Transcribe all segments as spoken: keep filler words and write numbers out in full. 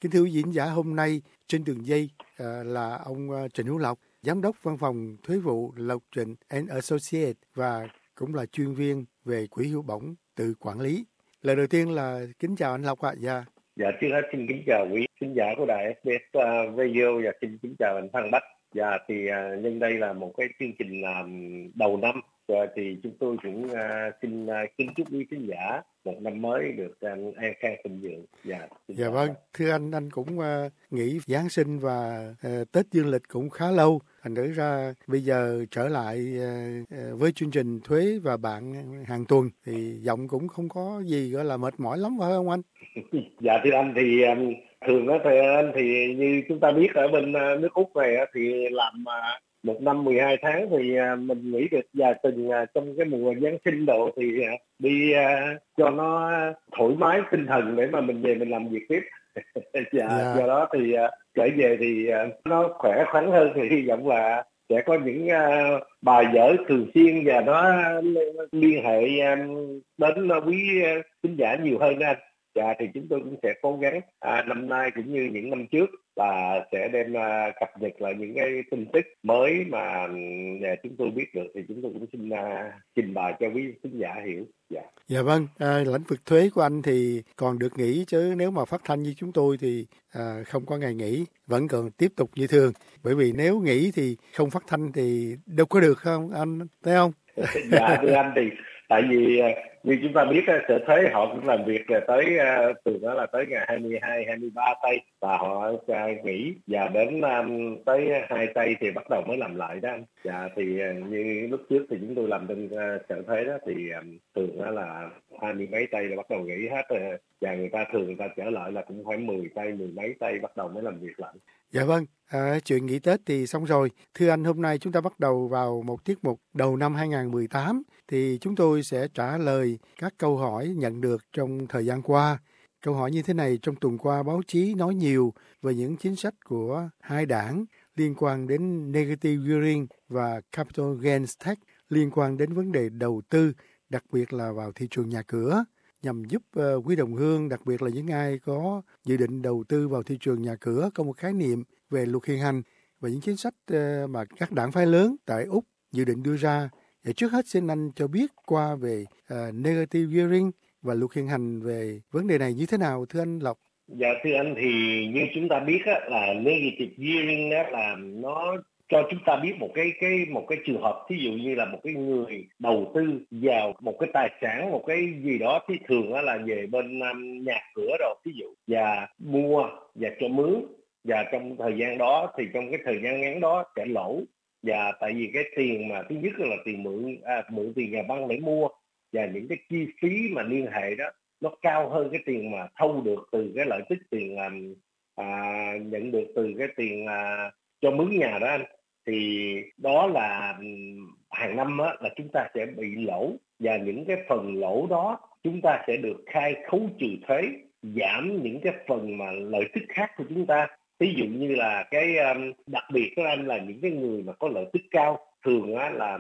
Kính thưa quý diễn giả, hôm nay trên đường dây uh, là ông uh, Trịnh Hữu Lộc, Giám đốc Văn phòng Thuế vụ Lộc Trịnh and Associates và cũng là chuyên viên về quỹ hưu bổng tự quản lý. Lời đầu tiên là kính chào anh Lộc ạ. Dạ. Dạ, trước hết xin kính chào quý khán giả của đài ét bê ét uh, Radio và xin kính chào anh Phan Bách. Dạ, thì uh, nhân đây là một cái chương trình làm đầu năm. Và thì chúng tôi cũng uh, xin uh, kính chúc quý khán giả một năm mới được uh, an khang thịnh vượng. Dạ, dạ vâng, anh. Thưa anh, anh cũng uh, nghỉ Giáng sinh và uh, Tết dương lịch cũng khá lâu. Thành thử ra bây giờ trở lại uh, với chương trình thuế và bạn hàng tuần thì giọng cũng không có gì gọi là mệt mỏi lắm phải không anh? Dạ thưa anh, thì um, thường đó thì anh thì như chúng ta biết ở bên uh, nước Úc này thì làm uh, một năm mười hai tháng thì uh, mình nghỉ được vài tuần uh, trong cái mùa Giáng sinh độ thì uh, đi uh, cho nó thoải mái tinh thần để mà mình về mình làm việc tiếp. dạ, yeah. Do đó thì uh, trở về thì uh, nó khỏe khoắn hơn, thì hy vọng là sẽ có những uh, bài vở thường xuyên và nó liên hệ um, đến quý uh, khán giả nhiều hơn đó anh. Dạ, thì chúng tôi cũng sẽ cố gắng à, năm nay cũng như những năm trước là sẽ đem à, cập nhật lại những cái tin tức mới mà à, chúng tôi biết được, thì chúng tôi cũng xin à, trình bày cho quý khán giả hiểu. Dạ. Dạ vâng, à, lĩnh vực thuế của anh thì còn được nghỉ, chứ nếu mà phát thanh như chúng tôi thì à, không có ngày nghỉ, vẫn còn tiếp tục như thường. Bởi vì nếu nghỉ thì không phát thanh thì đâu có được không anh, thấy không? Dạ thưa anh, thì tại vì như chúng ta biết sở thuế họ cũng làm việc tới từ đó là tới ngày hai mươi hai, hai mươi ba tây và họ nghỉ, và đến um, tới hai tây thì bắt đầu mới làm lại đó. Dạ, thì như lúc trước thì chúng tôi làm bên uh, sở thuế đó thì um, thường đó là hai mươi mấy tây là bắt đầu nghỉ hết rồi, và người ta thường người ta trở lại là cũng khoảng mười tây, mười mấy tây bắt đầu mới làm việc lại. Dạ vâng, à, chuyện nghỉ Tết thì xong rồi. Thưa anh, hôm nay chúng ta bắt đầu vào một tiết mục đầu năm hai không một tám, thì chúng tôi sẽ trả lời các câu hỏi nhận được trong thời gian qua. Câu hỏi như thế này: trong tuần qua báo chí nói nhiều về những chính sách của hai đảng liên quan đến negative gearing và capital gains tax liên quan đến vấn đề đầu tư, đặc biệt là vào thị trường nhà cửa, nhằm giúp uh, quý đồng hương, đặc biệt là những ai có dự định đầu tư vào thị trường nhà cửa, có một khái niệm về luật hiện hành và những chính sách uh, mà các đảng phái lớn tại Úc dự định đưa ra. Và trước hết xin anh cho biết qua về uh, negative gearing và luật hiện hành về vấn đề này như thế nào, thưa anh Lộc? Dạ thưa anh, thì như chúng ta biết á, là negative gearing đó là nó cho chúng ta biết một cái cái một cái trường hợp, ví dụ như là một cái người đầu tư vào một cái tài sản, một cái gì đó, thì thường đó là về bên um, nhà cửa rồi, ví dụ, và mua và cho mướn, và trong thời gian đó thì trong cái thời gian ngắn đó sẽ lỗ, và tại vì cái tiền mà thứ nhất là tiền mượn à, mượn tiền nhà băng để mua, và những cái chi phí mà liên hệ đó nó cao hơn cái tiền mà thâu được từ cái lợi tức tiền um, à, nhận được từ cái tiền à, cho mướn nhà đó anh. Thì đó là hàng năm á, là chúng ta sẽ bị lỗ, và những cái phần lỗ đó chúng ta sẽ được khai khấu trừ thuế, giảm những cái phần mà lợi tức khác của chúng ta. Ví dụ như là cái um, đặc biệt đó anh, là những cái người mà có lợi tức cao, thường á, là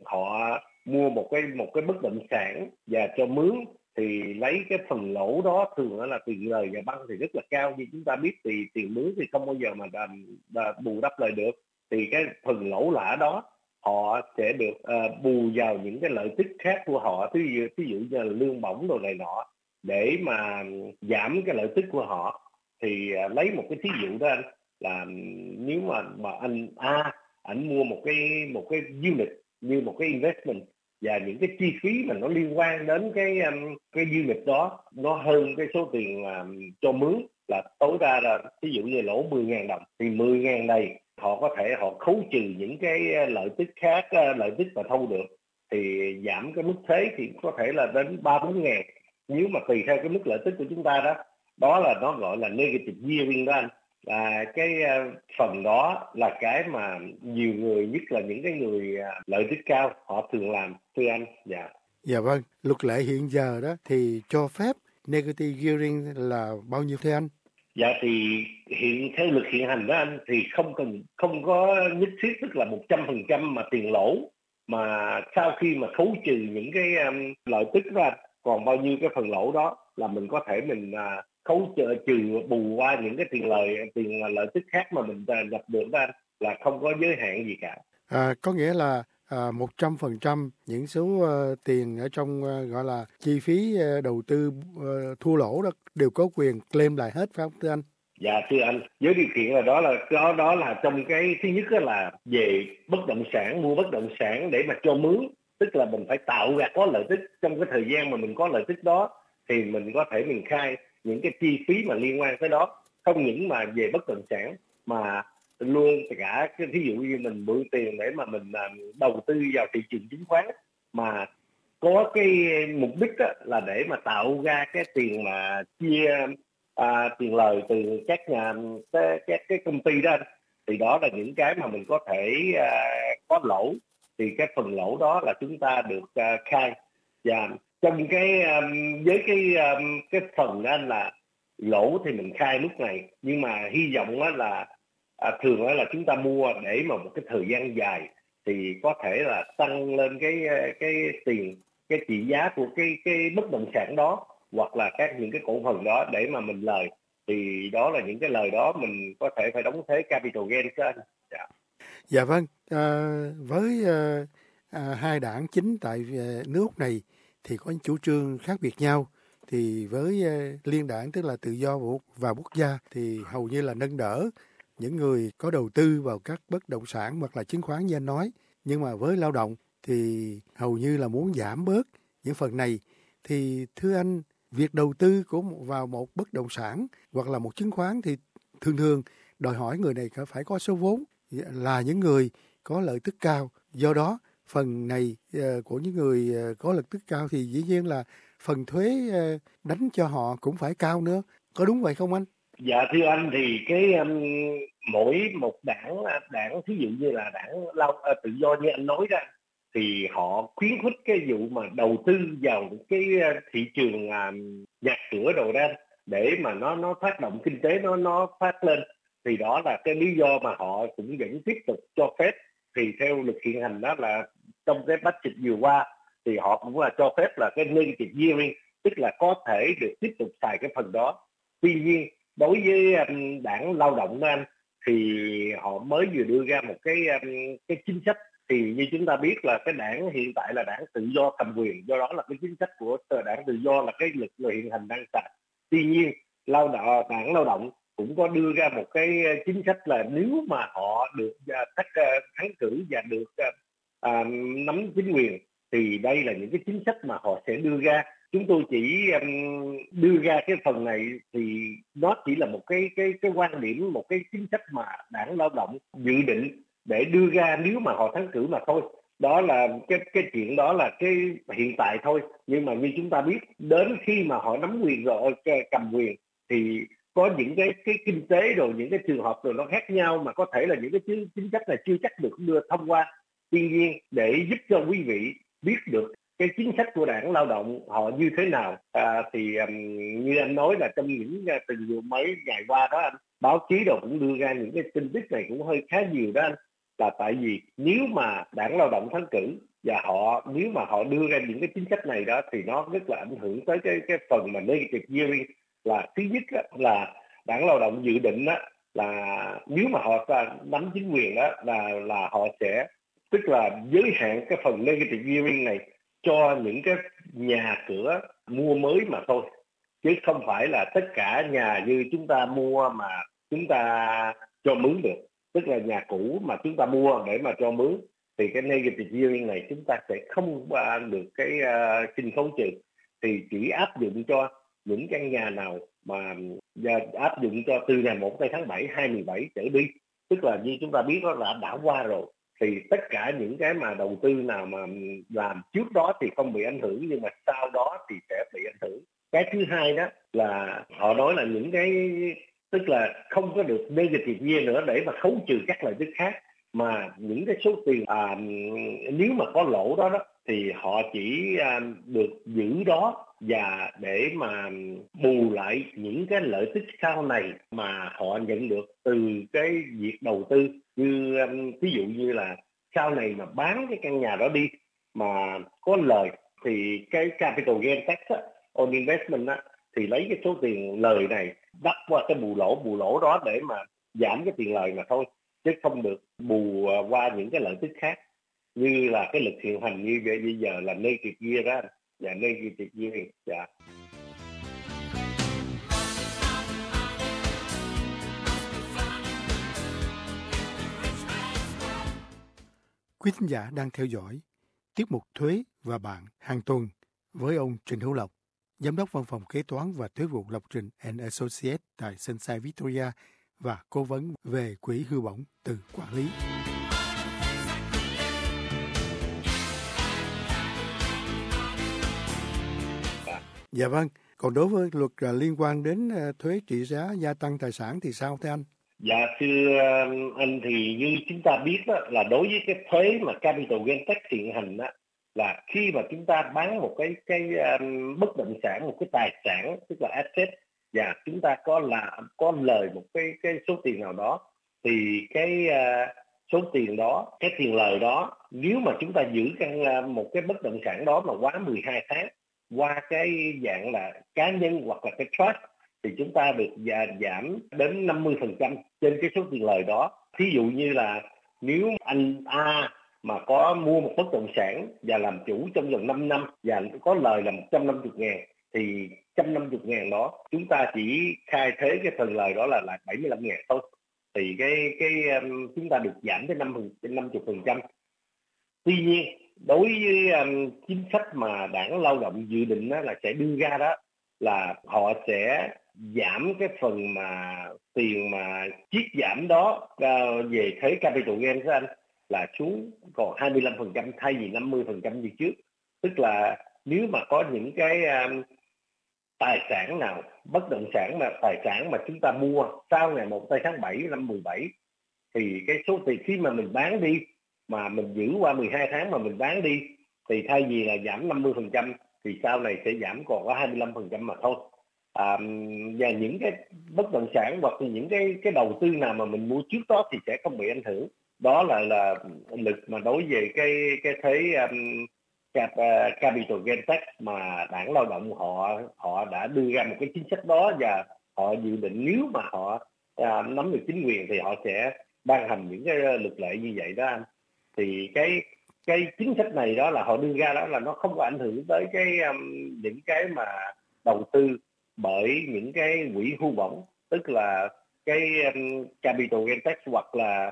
họ mua một cái một cái bất động sản và cho mướn, thì lấy cái phần lỗ đó, thường đó là tiền lời nhà băng thì rất là cao. Như chúng ta biết thì tiền mướn thì không bao giờ mà đàm, đàm, bù đắp lại được, thì cái phần lỗ lã đó họ sẽ được uh, bù vào những cái lợi tức khác của họ, ví dụ, ví dụ như là lương bổng đồ này nọ, để mà giảm cái lợi tức của họ. Thì uh, lấy một cái thí dụ đó anh, là nếu mà mà anh A ảnh mua một cái một cái unit như một cái investment, và những cái chi phí mà nó liên quan đến cái um, cái unit đó nó hơn cái số tiền um, cho mướn, là tối đa là ví dụ như lỗ mười nghìn đồng, thì mười nghìn này họ có thể họ khấu trừ những cái lợi tức khác, lợi tức mà thâu được, thì giảm cái mức thuế thì có thể là đến ba bốn ngàn, nếu mà tùy theo cái mức lợi tức của chúng ta đó. Đó là nó gọi là negative gearing đó anh. À, cái phần đó là cái mà nhiều người, nhất là những cái người lợi tức cao, họ thường làm, thưa anh. Dạ. Dạ vâng, luật lệ hiện giờ đó thì cho phép negative gearing là bao nhiêu thưa anh? Dạ, thì hiện theo luật hiện hành đó anh, thì không cần không có nhất thiết tức là một trăm phần trăm mà tiền lỗ, mà sau khi mà khấu trừ những cái um, lợi tức đó anh, còn bao nhiêu cái phần lỗ đó là mình có thể mình uh, khấu trừ, trừ bù qua những cái tiền lời tiền lợi tức khác mà mình nhập được đó anh, là không có giới hạn gì cả. À, có nghĩa là à, một trăm phần trăm những số uh, tiền ở trong uh, gọi là chi phí uh, đầu tư uh, thua lỗ đó đều có quyền claim lại hết, phải không thưa anh? Dạ thưa anh, với điều kiện là đó là đó đó là trong cái thứ nhất là về bất động sản, mua bất động sản để mà cho mướn, tức là mình phải tạo ra có lợi tức. Trong cái thời gian mà mình có lợi tức đó thì mình có thể mình khai những cái chi phí mà liên quan tới đó, không những mà về bất động sản mà luôn cả cái ví dụ như mình mượn tiền để mà mình đầu tư vào thị trường chứng khoán, mà có cái mục đích đó là để mà tạo ra cái tiền mà chia à, tiền lời từ các nhà các, các cái công ty đó, thì đó là những cái mà mình có thể à, có lỗ, thì cái phần lỗ đó là chúng ta được à, khai. Và trong cái um, với cái um, cái phần đó là lỗ thì mình khai lúc này, nhưng mà hy vọng đó là à, thường đó là chúng ta mua để mà một cái thời gian dài thì có thể là tăng lên cái cái tiền cái trị giá của cái cái bất động sản đó, hoặc là các những cái cổ phần đó để mà mình lời, thì đó là những cái lời đó mình có thể phải đóng thuế capital gain cho anh. Dạ. Dạ vâng, à, với à, à, hai đảng chính tại à, nước này thì có chủ trương khác biệt nhau. Thì với à, liên đảng tức là Tự do và Quốc gia thì hầu như là nâng đỡ những người có đầu tư vào các bất động sản hoặc là chứng khoán như anh nói. Nhưng mà với lao động thì hầu như là muốn giảm bớt những phần này. Thì thưa anh, việc đầu tư của vào một bất động sản hoặc là một chứng khoán thì thường thường đòi hỏi người này phải có số vốn, là những người có lợi tức cao. Do đó phần này uh, của những người uh, có lợi tức cao thì dĩ nhiên là phần thuế uh, đánh cho họ cũng phải cao nữa. Có đúng vậy không anh? Dạ thưa anh, thì cái um, mỗi một đảng đảng ví dụ như là đảng lao uh, tự do như anh nói ra, thì họ khuyến khích cái vụ mà đầu tư vào cái uh, thị trường uh, nhà cửa đồ ra để mà nó nó phát động kinh tế nó nó phát lên, thì đó là cái lý do mà họ cũng vẫn tiếp tục cho phép. Thì theo luật hiện hành đó là trong cái budget vừa qua thì họ cũng là cho phép là cái negative gearing, tức là có thể được tiếp tục xài cái phần đó. Tuy nhiên đối với um, đảng lao động đó anh, thì họ mới vừa đưa ra một cái um, cái chính sách. Thì như chúng ta biết là cái đảng hiện tại là đảng tự do cầm quyền, do đó là cái chính sách của đảng tự do là cái luật hiện hành đang xài. Tuy nhiên lao động đảng lao động cũng có đưa ra một cái chính sách là nếu mà họ được uh, thắng cử và được uh, uh, nắm chính quyền, thì đây là những cái chính sách mà họ sẽ đưa ra. Chúng tôi chỉ um, đưa ra cái phần này thì nó chỉ là một cái cái cái quan điểm, một cái chính sách mà đảng lao động dự định để đưa ra nếu mà họ thắng cử mà thôi. Đó là cái cái chuyện đó là cái hiện tại thôi. Nhưng mà như chúng ta biết, đến khi mà họ nắm quyền rồi, cầm quyền, thì có những cái cái kinh tế rồi những cái trường hợp rồi nó khác nhau, mà có thể là những cái chính, chính sách này chưa chắc được đưa thông qua. Tuy nhiên để giúp cho quý vị biết được cái chính sách của đảng lao động họ như thế nào, à, thì um, như anh nói là trong những uh, từng mấy ngày qua đó anh, báo chí đâu cũng đưa ra những cái tin tức này cũng hơi khá nhiều đó anh, là tại vì nếu mà đảng lao động thắng cử và họ nếu mà họ đưa ra những cái chính sách này đó thì nó rất là ảnh hưởng tới cái cái phần mà negative gearing. Là thứ nhất á, là đảng lao động dự định á, là nếu mà họ nắm chính quyền đó là là họ sẽ tức là giới hạn cái phần negative gearing này cho những cái nhà cửa mua mới mà thôi, chứ không phải là tất cả nhà như chúng ta mua mà chúng ta cho mướn được. Tức là nhà cũ mà chúng ta mua để mà cho mướn thì cái negative gearing này chúng ta sẽ không được cái uh, kinh khấu trừ, thì chỉ áp dụng cho những căn nhà nào mà áp dụng cho từ ngày một tháng bảy hai mươi bảy trở đi. Tức là như chúng ta biết đó là đã qua rồi, thì tất cả những cái mà đầu tư nào mà làm trước đó thì không bị ảnh hưởng, nhưng mà sau đó thì sẽ bị ảnh hưởng. Cái thứ hai đó là họ nói là những cái tức là không có được negative gear nữa để mà khấu trừ các lợi tức khác, mà những cái số tiền à, nếu mà có lỗ đó, đó thì họ chỉ à, được giữ đó và để mà bù lại những cái lợi tức sau này mà họ nhận được từ cái việc đầu tư. Như ví dụ như là sau này mà bán cái căn nhà đó đi mà có lời thì cái capital gain tax á, on investment á, thì lấy cái số tiền lời này đắp qua cái bù lỗ bù lỗ đó để mà giảm cái tiền lời mà thôi, chứ không được bù qua những cái lợi tức khác như là cái lực hiện hành như vậy bây giờ là negative gear đó, và negative gearing. Dạ. Quý thính giả đang theo dõi tiết mục Thuế và Bạn hàng tuần với ông Trịnh Hữu Lộc, Giám đốc Văn phòng Kế toán và Thuế vụ Lộc Trình and Associates tại Sunshine Victoria và cố vấn về quỹ hưu bổng từ quản lý. Dạ vâng, còn đối với luật liên quan đến thuế trị giá gia tăng tài sản thì sao thưa anh? Dạ thưa anh, thì như chúng ta biết đó, là đối với cái thuế mà capital gain tax hiện hành đó, là khi mà chúng ta bán một cái cái um, bất động sản, một cái tài sản tức là asset, và chúng ta có là có lời một cái cái số tiền nào đó, thì cái uh, số tiền đó, cái tiền lời đó, nếu mà chúng ta giữ căn uh, một cái bất động sản đó mà quá mười hai tháng qua cái dạng là cá nhân hoặc là cái trust, thì chúng ta được giảm đến năm mươi phần trăm trên cái số tiền lời đó. Thí dụ như là nếu anh A mà có mua một bất động sản và làm chủ trong vòng năm năm và có lời là một trăm năm mươi ngàn, thì một trăm năm mươi ngàn đó chúng ta chỉ khai thuế cái phần lời đó là là bảy mươi lăm ngàn thôi, thì cái cái um, chúng ta được giảm tới năm mươi phần trăm. Tuy nhiên đối với um, chính sách mà Đảng Lao động dự định đó là sẽ đưa ra đó, là họ sẽ giảm cái phần mà tiền mà chiết giảm đó uh, về thuế capital gain của anh là xuống còn hai mươi lăm phần trăm thay vì năm mươi phần trăm như trước. Tức là nếu mà có những cái um, tài sản nào, bất động sản mà tài sản mà chúng ta mua sau ngày một tháng bảy năm mười bảy, thì cái số tiền khi mà mình bán đi mà mình giữ qua mười hai tháng mà mình bán đi, thì thay vì là giảm năm mươi phần trăm thì sau này sẽ giảm còn có hai mươi lăm phần trăm mà thôi. À, và những cái bất động sản hoặc những cái cái đầu tư nào mà mình mua trước đó thì sẽ không bị ảnh hưởng. Đó là là lực mà đối về cái cái thuế um, cap, uh, capital gain tax mà Đảng Lao động họ họ đã đưa ra một cái chính sách đó, và họ dự định nếu mà họ uh, nắm được chính quyền thì họ sẽ ban hành những cái luật lệ như vậy đó anh. Thì cái cái chính sách này đó là họ đưa ra đó là nó không có ảnh hưởng tới cái um, những cái mà đầu tư bởi những cái quỹ hưu bổng, tức là cái um, capital gain tax hoặc là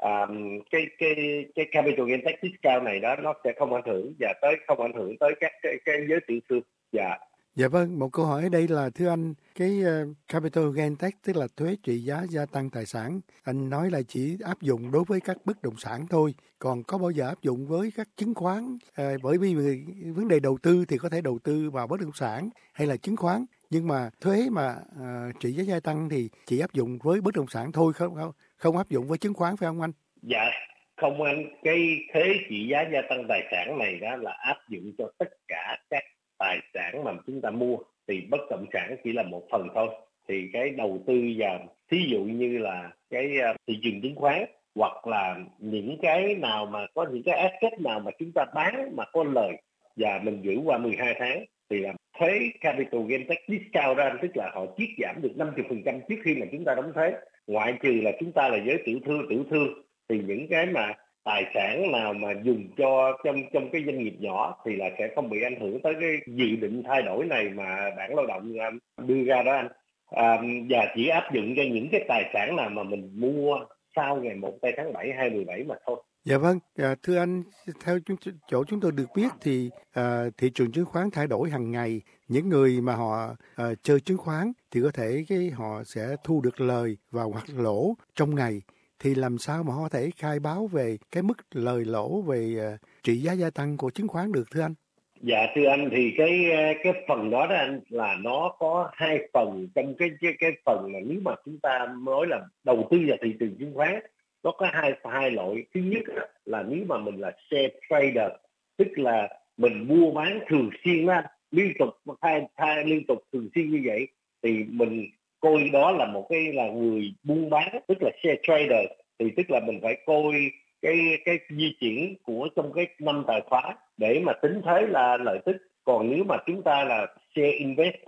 um, cái cái cái capital gain tax discount này đó, nó sẽ không ảnh hưởng và tới không ảnh hưởng tới các cái, cái giới tiểu thương. Dạ. Dạ vâng, một câu hỏi ở đây là thưa anh, cái uh, capital gain tax tức là thuế trị giá gia tăng tài sản, anh nói là chỉ áp dụng đối với các bất động sản thôi, còn có bao giờ áp dụng với các chứng khoán? À, bởi vì vấn đề đầu tư thì có thể đầu tư vào bất động sản hay là chứng khoán, nhưng mà thuế mà uh, trị giá gia tăng thì chỉ áp dụng với bất động sản thôi, không không, không áp dụng với chứng khoán phải không anh? Dạ, không anh, cái thuế trị giá gia tăng tài sản này đó là áp dụng cho tất cả các tài sản mà chúng ta mua, thì bất động sản chỉ là một phần thôi. Thì cái đầu tư vào, thí dụ như là cái thị trường chứng khoán, hoặc là những cái nào mà có những cái asset nào mà chúng ta bán mà có lời và mình giữ qua mười hai tháng, thì là thuế capital gain tax discount ra, tức là họ chiết giảm được năm mươi phần trăm trước khi mà chúng ta đóng thuế. Ngoại trừ là chúng ta là giới tiểu thương, tiểu thương thì những cái mà tài sản nào mà dùng cho trong trong cái doanh nghiệp nhỏ thì là sẽ không bị ảnh hưởng tới cái dự định thay đổi này mà Đảng Lao động đưa ra đó anh. À, và chỉ áp dụng cho những cái tài sản nào mà mình mua sau ngày một tháng bảy hai mười bảy mà thôi. Dạ vâng, à, thưa anh, theo chúng, chỗ chúng tôi được biết thì à, thị trường chứng khoán thay đổi hàng ngày. Những người mà họ à, chơi chứng khoán thì có thể cái họ sẽ thu được lời và hoặc lỗ trong ngày. Thì làm sao mà họ có thể khai báo về cái mức lời lỗ về uh, trị giá gia tăng của chứng khoán được thưa anh? Dạ thưa anh, thì cái cái phần đó đó anh, là nó có hai phần. Trong cái cái cái phần mà nếu mà chúng ta nói là đầu tư vào thị trường chứng khoán, nó có hai hai loại. Thứ nhất là nếu mà mình là share trader, tức là mình mua bán thường xuyên đó, liên tục thay thay liên tục thường xuyên như vậy, thì mình coi đó là một cái là người buôn bán, tức là share trader. Thì tức là mình phải coi cái cái di chuyển của trong cái năm tài khoá để mà tính thuế là lợi tức. Còn nếu mà chúng ta là share investor,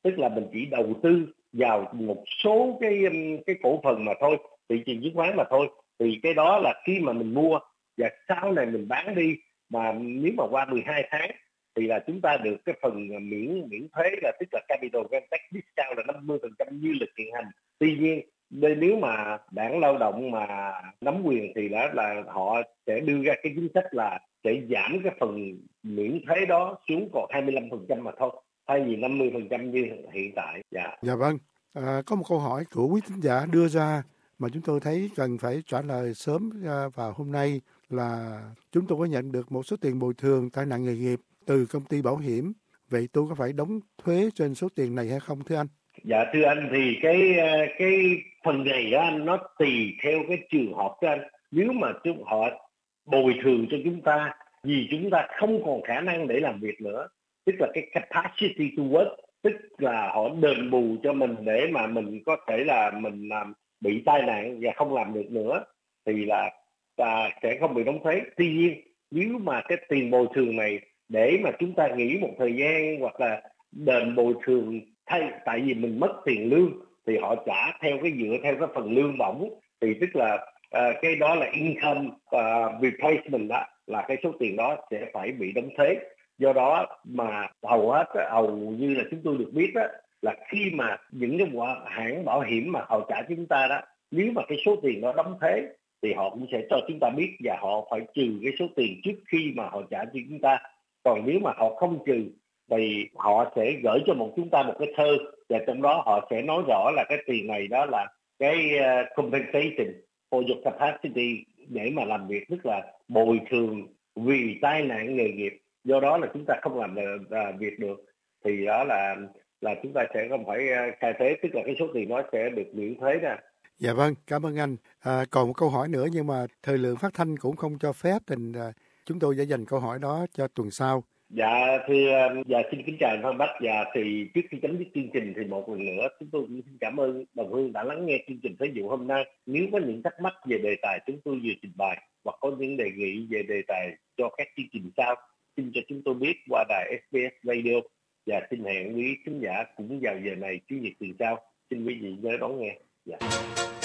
tức là mình chỉ đầu tư vào một số cái cái cổ phần mà thôi, thị trường chứng khoán mà thôi. Thì cái đó là khi mà mình mua và sau này mình bán đi, mà nếu mà qua mười hai tháng thì là chúng ta được cái phần miễn miễn thuế, là tức là capital gain tax discount là năm mươi phần trăm như lịch hiện hành. Tuy nhiên nếu mà đảng lao động mà nắm quyền thì đó là họ sẽ đưa ra cái chính sách là sẽ giảm cái phần miễn thuế đó xuống còn hai mươi lăm phần trăm mà thôi, thay vì năm mươi phần trăm như hiện tại. Dạ. Dạ vâng. À, có một câu hỏi của quý thính giả đưa ra mà chúng tôi thấy cần phải trả lời sớm à, vào hôm nay là chúng tôi có nhận được một số tiền bồi thường tai nạn nghề nghiệp từ công ty bảo hiểm. Vậy tôi có phải đóng thuế trên số tiền này hay không thưa anh? Dạ thưa anh, thì cái cái phần này á, nó tùy theo cái trường hợp của anh. Nếu mà chúng họ bồi thường cho chúng ta vì chúng ta không còn khả năng để làm việc nữa, tức là cái capacity to work, tức là họ đền bù cho mình để mà mình có thể là mình làm bị tai nạn và không làm được nữa, thì là à, sẽ không bị đóng thuế. Tuy nhiên nếu mà cái tiền bồi thường này để mà chúng ta nghỉ một thời gian hoặc là đền bồi thường thay tại vì mình mất tiền lương thì họ trả theo cái dựa theo cái phần lương bổng, thì tức là uh, cái đó là income uh, replacement, đó là cái số tiền đó sẽ phải bị đóng thuế. Do đó mà hầu hết hầu như là chúng tôi được biết đó, là khi mà những cái hãng bảo hiểm mà họ trả chúng ta đó, nếu mà cái số tiền đó đóng thuế thì họ cũng sẽ cho chúng ta biết và họ phải trừ cái số tiền trước khi mà họ trả cho chúng ta. Còn nếu mà họ không trừ thì họ sẽ gửi cho một chúng ta một cái thơ, và trong đó họ sẽ nói rõ là cái tiền này đó là cái uh, compensation for your capacity để mà làm việc, tức là bồi thường vì tai nạn nghề nghiệp. Do đó là chúng ta không làm uh, việc được thì đó là là chúng ta sẽ không phải uh, khai thuế, tức là cái số tiền đó sẽ được miễn thuế nè. Dạ vâng, cảm ơn anh. À, còn một câu hỏi nữa nhưng mà thời lượng phát thanh cũng không cho phép, thì à, chúng tôi sẽ dành câu hỏi đó cho tuần sau. Dạ thưa, dạ xin kính chào anh Phan Bách. Dạ thì trước khi chấm dứt chương trình thì một lần nữa chúng tôi cũng xin cảm ơn đồng hương đã lắng nghe chương trình Thế vụ hôm nay. Nếu có những thắc mắc về đề tài chúng tôi vừa trình bày hoặc có những đề nghị về đề tài cho các chương trình sau, xin cho chúng tôi biết qua đài ét bê ét Radio. Và xin hẹn quý khán giả cũng vào giờ này chủ nhật tuần sau. Xin quý vị nhớ đón nghe. Dạ.